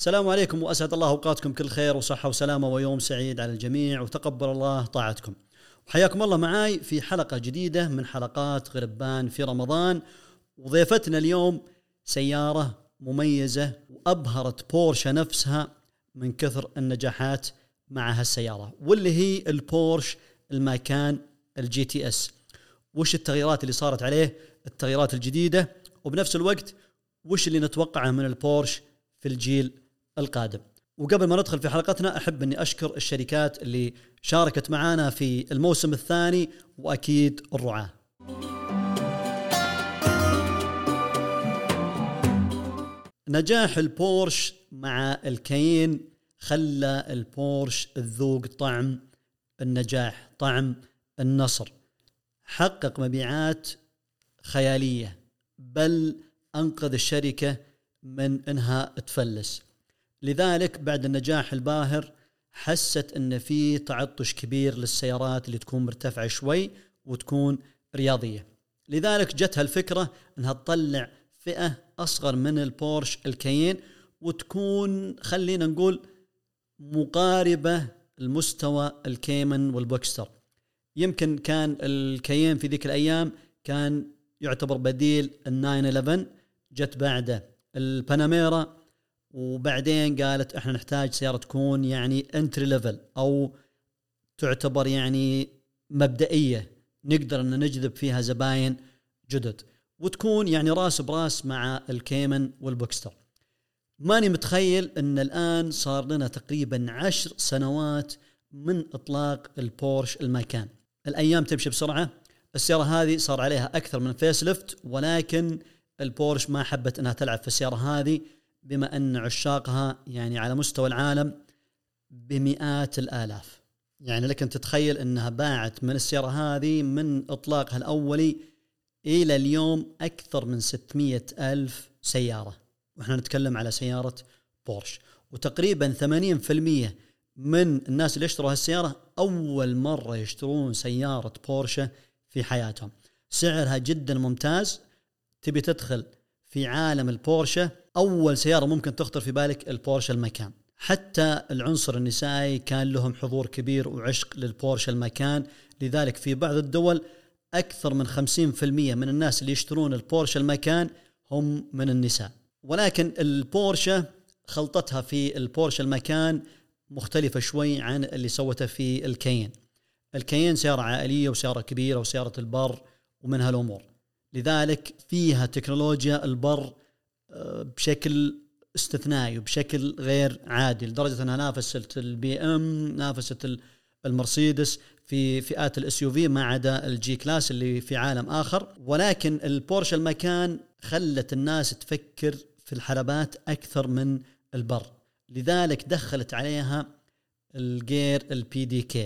السلام عليكم وأسعد الله أوقاتكم كل خير وصحة وسلامة ويوم سعيد على الجميع وتقبل الله طاعتكم. وحياكم الله معاي في حلقة جديدة من حلقات غربان في رمضان. وضيفتنا اليوم سيارة مميزة وأبهرت بورشة نفسها من كثر النجاحات مع هالسيارة، واللي هي البورش الماكان الجي تي اس. وش التغييرات اللي صارت عليه، التغييرات الجديدة، وبنفس الوقت وش اللي نتوقعه من البورش في الجيل القادم. وقبل ما ندخل في حلقتنا أحب أني أشكر الشركات اللي شاركت معنا في الموسم الثاني، وأكيد الرعاة. نجاح البورش مع الكاين خلى البورش تذوق طعم النجاح، طعم النصر، حقق مبيعات خيالية، بل أنقذ الشركة من أنها تفلس. لذلك بعد النجاح الباهر حست أن في تعطش كبير للسيارات اللي تكون مرتفعة شوي وتكون رياضية. لذلك جتها الفكرة أنها تطلع فئة أصغر من البورش الكاين، وتكون خلينا نقول مقاربة المستوى الكيمن والبوكستر. يمكن كان الكاين في ذيك الأيام كان يعتبر بديل ال911، جت بعده الباناميرا، وبعدين قالت احنا نحتاج سيارة تكون يعني انتري ليفل او تعتبر يعني مبدئية، نقدر ان نجذب فيها زباين جدد وتكون يعني راس براس مع الكيمن والبوكستر. ماني متخيل ان الان صار لنا تقريبا 10 سنوات من اطلاق البورش الماكان. الايام تمشي بسرعة، السيارة هذه صار عليها اكثر من فيس ليفت، ولكن البورش ما حبت انها تلعب في السيارة هذه، بما أن عشاقها يعني على مستوى العالم بمئات الآلاف. يعني لكن تتخيل أنها باعت من السيارة هذه من إطلاقها الأولي إلى اليوم أكثر من 600 ألف سيارة، وإحنا نتكلم على سيارة بورش. وتقريبا 80% من الناس اللي يشتروا هالسيارة أول مرة يشترون سيارة بورشة في حياتهم. سعرها جدا ممتاز. تبي تدخل في عالم البورشة، أول سيارة ممكن تخطر في بالك البورشة الماكان. حتى العنصر النسائي كان لهم حضور كبير وعشق للبورشة الماكان. لذلك في بعض الدول أكثر من 50% من الناس اللي يشترون البورشة الماكان هم من النساء. ولكن البورشة خلطتها في البورشة الماكان مختلفة شوي عن اللي سوته في الكاين. الكاين سيارة عائلية وسيارة كبيرة وسيارة البر ومن هالأمور، لذلك فيها تكنولوجيا البر بشكل استثنائي وبشكل غير عادي، لدرجة أنها نافست البي ام، نافست المرسيدس في فئات الاس يو في، ما عدا الجي كلاس اللي في عالم آخر. ولكن البورش الماكان خلت الناس تفكر في الحلبات أكثر من البر، لذلك دخلت عليها الجير البي دي كي،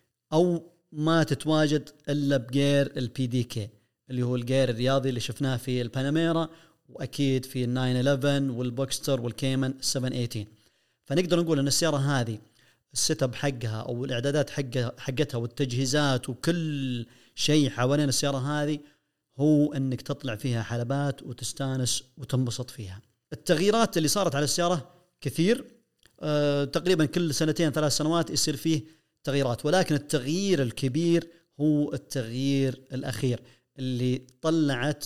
أو ما تتواجد إلا بجير البي دي كي اللي هو الجير الرياضي اللي شفناه في الباناميرا، وأكيد في ال911 والبوكستر والكيمن 718. فنقدر نقول أن السيارة هذه السيت اب حقها أو الإعدادات حقتها والتجهيزات وكل شيء حوالين السيارة هذه هو أنك تطلع فيها حلبات وتستانس وتنبسط فيها. التغييرات اللي صارت على السيارة كثير، تقريبا كل 2-3 سنوات يصير فيه تغييرات، ولكن التغيير الكبير هو التغيير الأخير اللي طلعت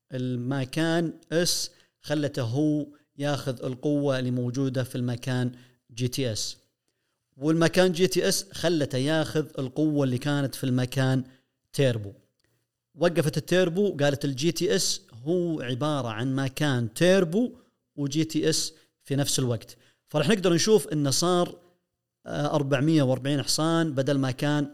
الماكان اس، خلته هو ياخذ القوة اللي موجودة في الماكان جي تي اس، والماكان جي تي اس خلته ياخذ القوة اللي كانت في الماكان تيربو. وقفت التيربو، قالت الجي تي اس هو عبارة عن ماكان تيربو وجي تي اس في نفس الوقت. فرح نقدر نشوف انه صار 440 حصان بدل ما كان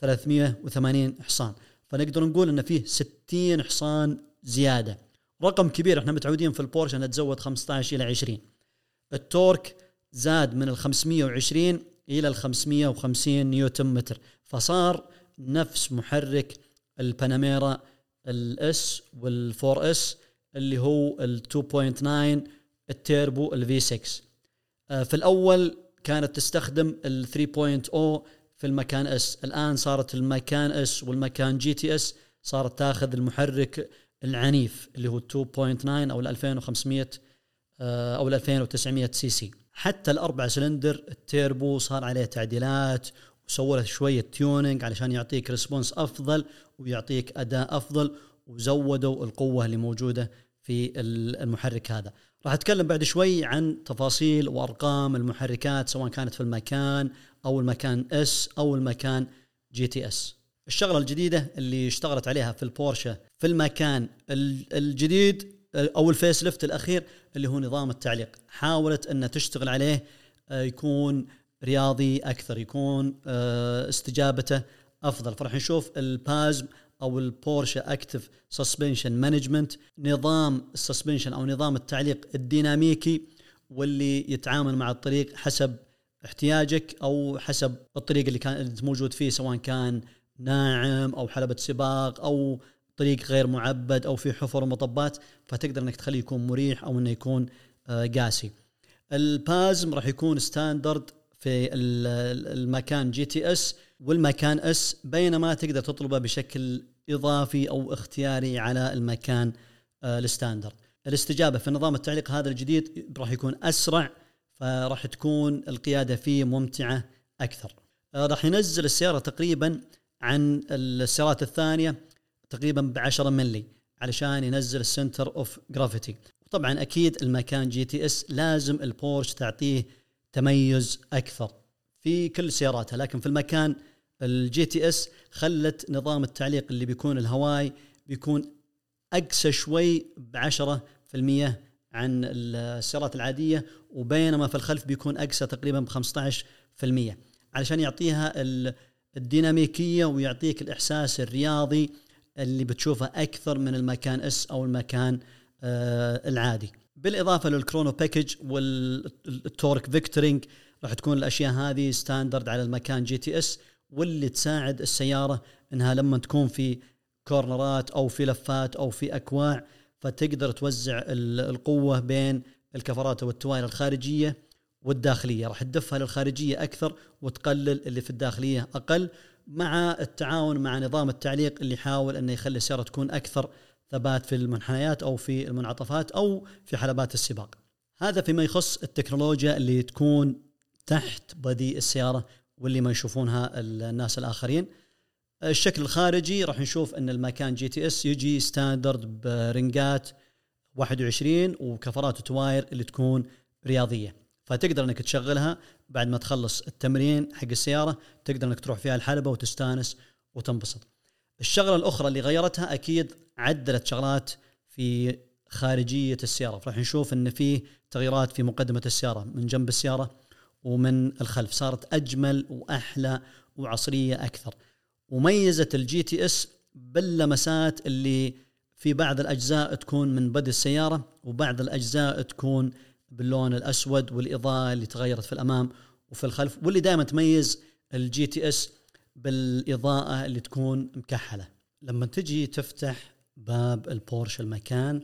380 حصان، فنقدر نقول ان فيه 60 حصان زيادة. رقم كبير، احنا متعودين في البورش انها تزود 15 الى 20. التورك زاد من 520 الى 550 نيوتن متر، فصار نفس محرك الباناميرا الاس والفور اس اللي هو ال 2.9 التيربو الفي 6. في الاول كانت تستخدم ال 3.0 في المكان اس، الان صارت المكان اس والمكان جي تي اس صارت تاخذ المحرك العنيف اللي هو 2.9 او ال 2500 او ال 2900 سي سي. حتى الأربع سلندر التيربو صار عليه تعديلات وسووا له شوية تيونينج علشان يعطيك ريسبونس أفضل ويعطيك أداء أفضل، وزودوا القوة اللي موجودة في المحرك هذا. راح أتكلم بعد شوي عن تفاصيل وأرقام المحركات سواء كانت في المكان أو المكان اس أو المكان جي تي اس. الشغلة الجديدة اللي اشتغلت عليها في البورشة في المكان الجديد أو الفيس ليفت الأخير اللي هو نظام التعليق، حاولت أن تشتغل عليه يكون رياضي أكثر، يكون استجابته أفضل. فرح نشوف البازم أو البورشة أكتف سسبنشن مانجمنت، نظام السسبنشن أو نظام التعليق الديناميكي واللي يتعامل مع الطريق حسب احتياجك أو حسب الطريق اللي كان موجود فيه، سواء كان ناعم أو حلبة سباق أو طريق غير معبد أو في حفر ومطبات، فتقدر أنك تخليه يكون مريح أو أنه يكون قاسي. البازم راح يكون ستاندرد في المكان جي تي اس والمكان اس، بينما تقدر تطلبه بشكل إضافي أو اختياري على المكان الستاندرد. الاستجابة في نظام التعليق هذا الجديد راح يكون أسرع، فراح تكون القيادة فيه ممتعة أكثر. راح ينزل السيارة تقريبا عن السيارات الثانية تقريبا ب10 ملي علشان ينزل السنتر اوف جرافيتي. وطبعا أكيد المكان جي تي اس لازم البورش تعطيه تميز أكثر في كل سياراتها، لكن في المكان الجي تي اس خلت نظام التعليق اللي بيكون الهواي بيكون أقسى شوي ب10% عن السيارات العادية، وبينما في الخلف بيكون أقسى تقريبا ب15% علشان يعطيها الديناميكية ويعطيك الإحساس الرياضي اللي بتشوفه أكثر من المكان اس أو المكان العادي. بالإضافة للكرونو باكج والتورك فيكتورينج راح تكون الأشياء هذه ستاندرد على المكان جي تي اس، واللي تساعد السيارة إنها لما تكون في كورنرات أو في لفات أو في أكواع فتقدر توزع القوة بين الكفرات والتواير الخارجية والداخلية. راح تدفها للخارجية أكثر وتقلل اللي في الداخلية أقل، مع التعاون مع نظام التعليق اللي يحاول أنه يخلي السيارة تكون أكثر ثبات في المنحنيات أو في المنعطفات أو في حلبات السباق. هذا فيما يخص التكنولوجيا اللي تكون تحت بدي السيارة واللي ما يشوفونها الناس الآخرين. الشكل الخارجي راح نشوف أن المكان جي تي اس يجي ستاندرد برنجات 21 وكفرات وتواير اللي تكون رياضية، فتقدر أنك تشغلها بعد ما تخلص التمرين حق السيارة، تقدر أنك تروح فيها الحلبة وتستانس وتنبسط. الشغلة الأخرى اللي غيرتها أكيد عدلت شغلات في خارجية السيارة، راح نشوف أن فيه تغييرات في مقدمة السيارة من جنب السيارة ومن الخلف، صارت أجمل وأحلى وعصرية أكثر. وميزت الجي تي اس باللمسات اللي في بعض الأجزاء تكون من بدء السيارة وبعض الأجزاء تكون باللون الأسود، والإضاءة اللي تغيرت في الأمام وفي الخلف، واللي دائما تميز الجي تي اس بالإضاءة اللي تكون مكحلة. لما تجي تفتح باب البورش المكان،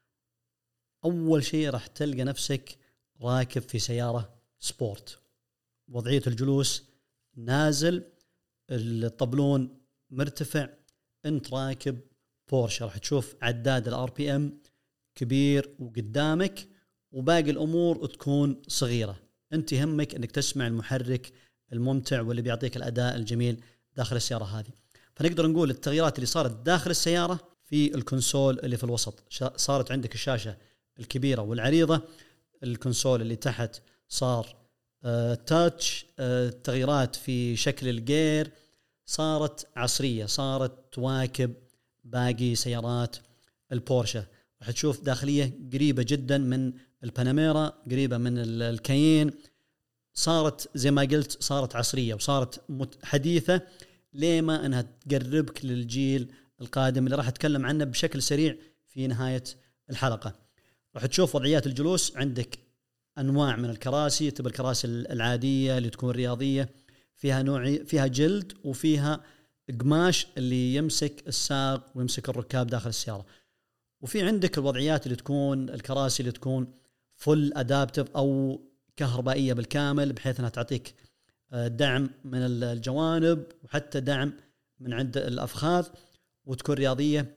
أول شيء راح تلقى نفسك راكب في سيارة سبورت، وضعية الجلوس نازل، الطبلون مرتفع، انت راكب بورش. راح تشوف عداد الار بي ام كبير وقدامك، وباقي الامور تكون صغيره. انت يهمك انك تسمع المحرك الممتع واللي بيعطيك الاداء الجميل داخل السياره هذه. فنقدر نقول التغييرات اللي صارت داخل السياره في الكونسول اللي في الوسط، صارت عندك الشاشه الكبيره والعريضه، الكونسول اللي تحت صار تاتش، تغييرات في شكل الجير صارت عصرية، صارت تواكب باقي سيارات البورشة. راح تشوف داخلية قريبة جدا من الباناميرا، قريبة من الكايين، صارت زي ما قلت صارت عصرية وصارت حديثة، لما أنها تقربك للجيل القادم اللي راح أتكلم عنه بشكل سريع في نهاية الحلقة. راح تشوف وضعيات الجلوس، عندك أنواع من الكراسي، تبقى الكراسي العادية اللي تكون رياضية فيها فيها جلد وفيها قماش اللي يمسك الساق ويمسك الركاب داخل السيارة. وفي عندك الوضعيات اللي تكون الكراسي اللي تكون فل أدابتيف أو كهربائية بالكامل، بحيث أنها تعطيك دعم من الجوانب وحتى دعم من عند الأفخاذ، وتكون رياضية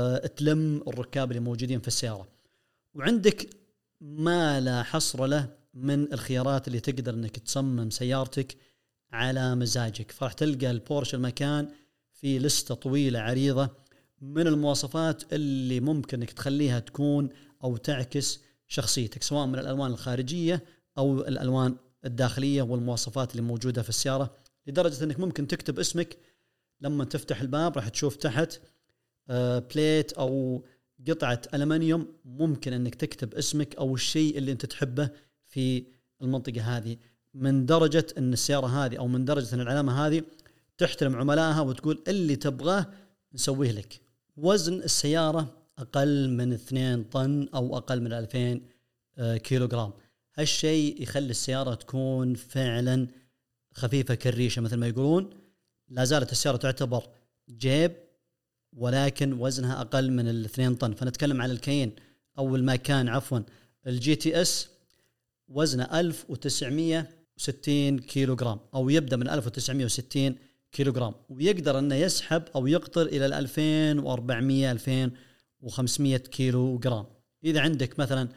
وتلم الركاب اللي موجودين في السيارة. وعندك ما لا حصر له من الخيارات اللي تقدر انك تصمم سيارتك على مزاجك. فراح تلقى البورش المكان في لستة طويلة عريضة من المواصفات اللي ممكن انك تخليها تكون او تعكس شخصيتك، سواء من الالوان الخارجية او الالوان الداخلية والمواصفات اللي موجودة في السيارة، لدرجة انك ممكن تكتب اسمك لما تفتح الباب راح تشوف تحت بليت او قطعة ألمنيوم، ممكن انك تكتب اسمك او الشيء اللي انت تحبه في المنطقة هذه، من درجة ان السيارة هذه او من درجة ان العلامة هذه تحترم عملائها وتقول اللي تبغاه نسويه لك. وزن السيارة اقل من 2 طن او اقل من 2000 كيلوغرام. هالشيء يخلي السيارة تكون فعلا خفيفة كالريشة مثل ما يقولون. لا زالت السيارة تعتبر جيب ولكن وزنها أقل من 2 طن. فنتكلم على الكاين أو الماكان عفوا الجي تي اس وزنه 1960 كيلوغرام أو يبدأ من 1960 كيلوغرام، ويقدر أنه يسحب أو يقطر إلى 2400 2500 كيلوغرام. إذا عندك مثلا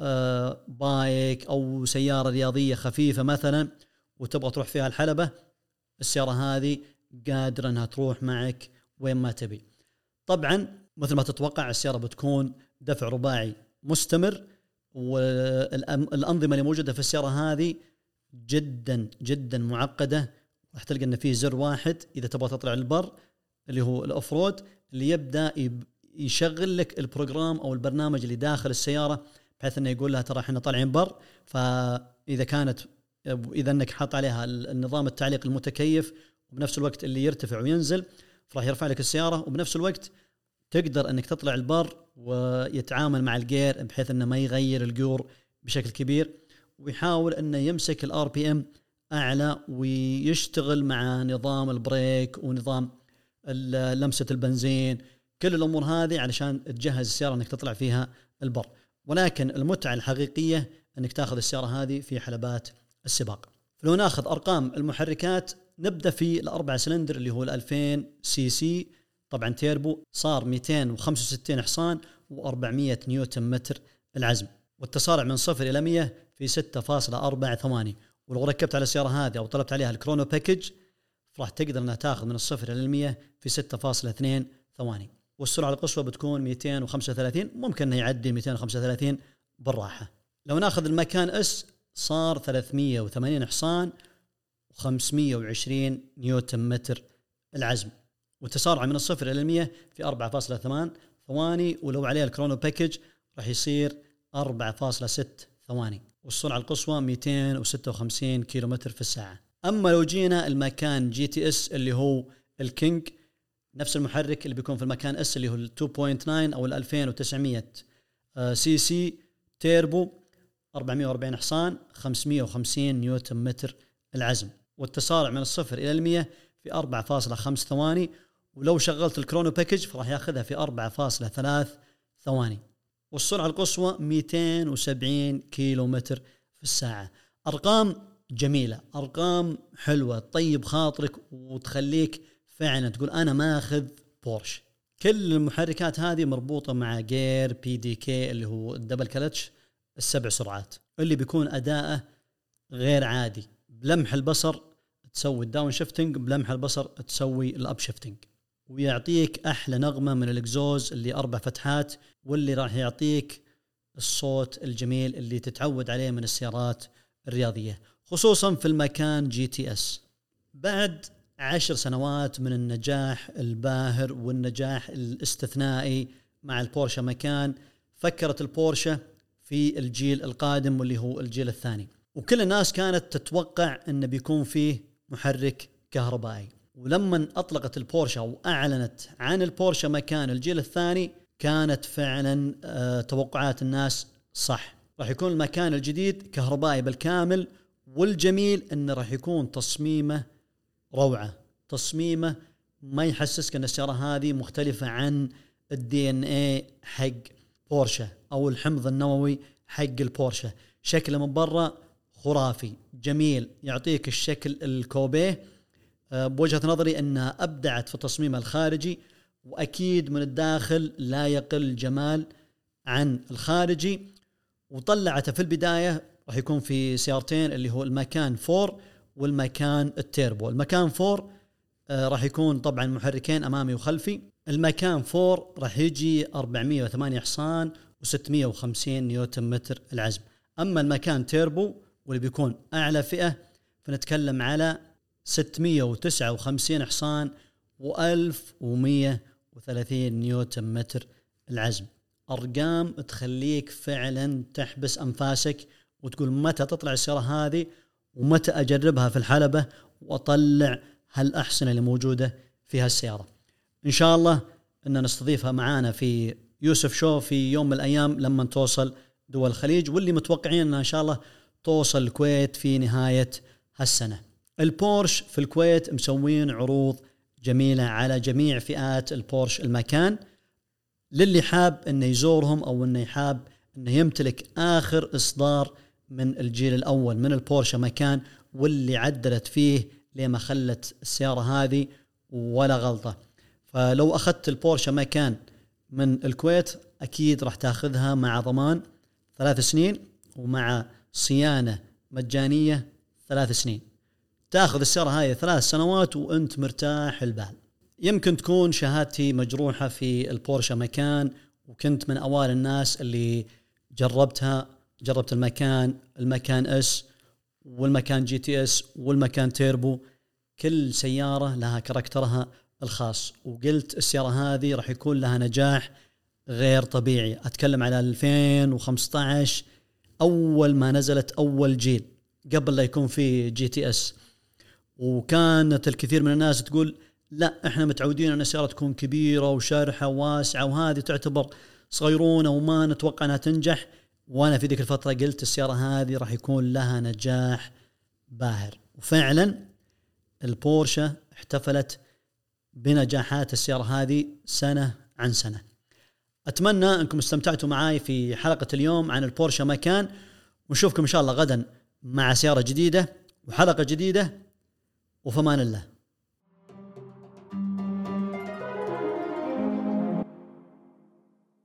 بايك أو سيارة رياضية خفيفة مثلا وتبغى تروح فيها الحلبة، السيارة هذه قادرة أنها تروح معك وين ما تبي. طبعا مثل ما تتوقع السيارة بتكون دفع رباعي مستمر، والأنظمة اللي موجودة في السيارة هذه جدا جدا معقدة. راح تلقى أن فيه زر واحد إذا تبغى تطلع البر اللي هو الأوفرود، اللي يبدأ يشغل لك البروجرام أو البرنامج اللي داخل السيارة بحيث أنه يقول لها ترى إحنا طالعين بر. فإذا أنك حاط عليها النظام التعليق المتكيف وبنفس الوقت اللي يرتفع وينزل، فراح يرفع لك السيارة وبنفس الوقت تقدر أنك تطلع البر ويتعامل مع الجير بحيث أنه ما يغير الجور بشكل كبير، ويحاول أنه يمسك الار بي ام أعلى ويشتغل مع نظام البريك ونظام لمسة البنزين، كل الأمور هذه علشان تجهز السيارة أنك تطلع فيها البر. ولكن المتعة الحقيقية أنك تأخذ السيارة هذه في حلبات السباق. لو ناخذ أرقام المحركات، نبدأ في الأربع سلندر اللي هو 2000 سي سي طبعا تيربو، صار 265 حصان و400 نيوتن متر العزم، والتسارع من 0 إلى 100 في 6.4 ثواني. ولو ركبت على السيارة هذه أو طلبت عليها الكرونو باكج راح تقدر أنها تأخذ من 0 إلى 100 في 6.2 ثواني. والسرعة القصوى بتكون 235، ممكن أنه يعدي 235 بالراحة. لو ناخذ المكان اس صار 380 حصان و520 نيوتن متر العزم، وتسارع من 0 إلى 100 في 4.8 ثواني. ولو عليه الكرونو باكج راح يصير 4.6 ثواني، والسرعة القصوى 256 كيلومتر في الساعة. أما لو جينا المكان جي تي اس اللي هو الكينج، نفس المحرك اللي بيكون في المكان اس اللي هو 2.9 أو 2900 سي سي تيربو، 440 حصان 550 نيوتن متر العزم، والتسارع من 0 إلى 100 في 4.5 ثواني. ولو شغلت الكرونو باكج فراح ياخذها في 4.3 ثواني، والسرعة القصوى 270 كيلومتر في الساعة. أرقام جميلة، أرقام حلوة طيب خاطرك وتخليك فعلا تقول أنا ما أخذ بورش. كل المحركات هذه مربوطة مع جير بي دي كي اللي هو الدبل كلتش 7 سرعات، اللي بيكون أداءه غير عادي. بلمح البصر تسوي الداون شيفتنج، بلمح البصر تسوي الأب شيفتنج، ويعطيك أحلى نغمة من الإكزوز اللي 4 فتحات، واللي راح يعطيك الصوت الجميل اللي تتعود عليه من السيارات الرياضية، خصوصا في المكان جي تي اس. بعد 10 سنوات من النجاح الباهر والنجاح الاستثنائي مع البورشة مكان، فكرت البورشة في الجيل القادم واللي هو الجيل الثاني، وكل الناس كانت تتوقع أنه بيكون فيه محرك كهربائي. ولما أطلقت البورشة وأعلنت عن البورشة مكان الجيل الثاني كانت فعلا توقعات الناس صح، راح يكون المكان الجديد كهربائي بالكامل، والجميل أنه راح يكون تصميمه روعة، تصميمه ما يحسسك أن السيارة هذه مختلفة عن الدي ان اي حق بورشة أو الحمض النووي حق البورشة. شكله من برا خرافي جميل، يعطيك الشكل الكوبيه. بوجهة نظري أنها أبدعت في تصميمها الخارجي، وأكيد من الداخل لا يقل جمال عن الخارجي. وطلعته في البداية راح يكون في سيارتين اللي هو المكان 4 والمكان التيربو. المكان 4 راح يكون طبعا محركين أمامي وخلفي. المكان 4 راح يجي 408 حصان و650 نيوتن متر العزم. أما المكان تيربو واللي بيكون أعلى فئة فنتكلم على 659 حصان و1130 نيوتن متر العزم. أرقام تخليك فعلا تحبس أنفاسك وتقول متى تطلع السيارة هذه ومتى أجربها في الحلبة وأطلع هالأحسنة اللي موجودة في هالسيارة. إن شاء الله أن نستضيفها معانا في يوسف شو في يوم من الأيام لما توصل دول الخليج، واللي متوقعين أنها إن شاء الله توصل الكويت في نهاية هالسنة. البورش في الكويت مسوين عروض جميلة على جميع فئات البورش المكان، للي حاب أنه يزورهم أو أنه حاب أنه يمتلك آخر إصدار من الجيل الأول من البورش مكان، واللي عدلت فيه لما خلت السيارة هذه ولا غلطة. فلو أخذت البورش مكان من الكويت أكيد راح تأخذها مع ضمان 3 سنين ومع صيانة مجانية 3 سنين. تأخذ السيارة هاي 3 سنوات وأنت مرتاح البال. يمكن تكون شهادتي مجروحة في البورشة مكان وكنت من أوائل الناس اللي جربت المكان اس والمكان جي تي اس والمكان تيربو. كل سيارة لها كاركترها الخاص، وقلت السيارة هذه راح يكون لها نجاح غير طبيعي. أتكلم على 2015 أول ما نزلت أول جيل قبل لا يكون في جي تي اس، وكانت الكثير من الناس تقول لا احنا متعودين ان السيارة تكون كبيرة وشارحة واسعة وهذه تعتبر صغيرونة وما نتوقع انها تنجح. وانا في ذيك الفترة قلت السيارة هذه راح يكون لها نجاح باهر، وفعلا البورشة احتفلت بنجاحات السيارة هذه سنة عن سنة. أتمنى أنكم استمتعتوا معاي في حلقة اليوم عن البورشة مكان، ونشوفكم إن شاء الله غدا مع سيارة جديدة وحلقة جديدة، وفمان الله.